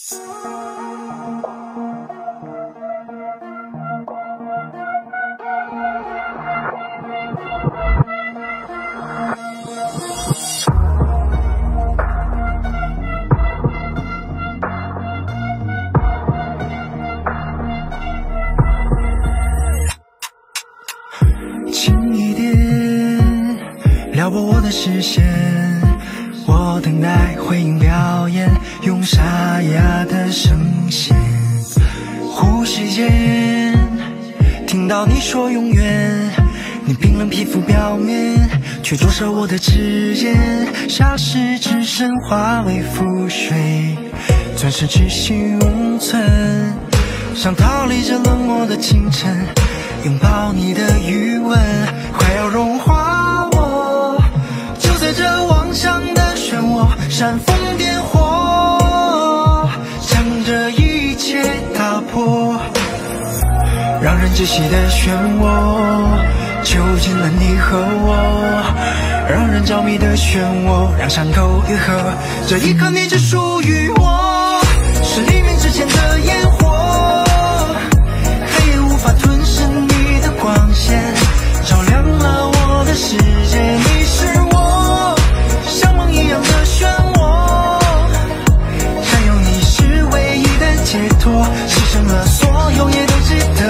轻一点撩拨我的视线，我等待回应表演，用沙哑的声线，呼吸间听到你说永远，你冰冷皮肤表面却灼烧我的指尖，霎时只剩化为浮水，转身只行永存，想逃离这冷漠的清晨，拥抱你的余温快要融化我，就在这妄想的漩涡，煽风点火，将这一切打破，让人窒息的漩涡囚禁了你和我，让人着迷的漩涡让伤口愈合，这一刻你只属于我，是黎明之前的烟火，黑夜无法吞噬你的光线，照亮了我的世界，你是我像梦一样的漩涡，占有你是唯一的解脱，牺牲了所有也都值得，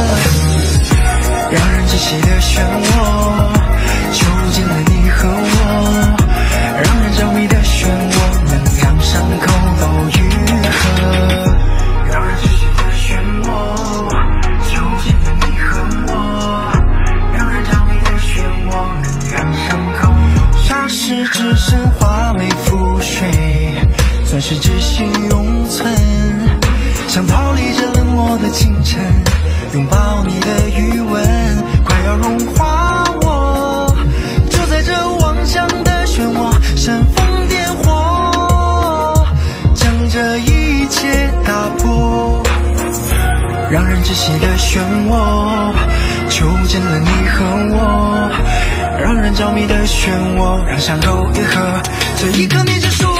让人窒息的漩涡囚禁了你和我，让人着迷的漩涡能让伤口都愈合，让人窒息的漩涡囚禁了你和我，让人着迷的漩涡能让伤口霎时只剩化为浮水，钻石只行永存，想逃离这冷漠的清晨，拥抱你的余温快要融化我，就在这妄想的漩涡，煽风点火，将这一切打破，让人窒息的漩涡囚禁了你和我，让人着迷的漩涡让伤口愈合，这一刻你只属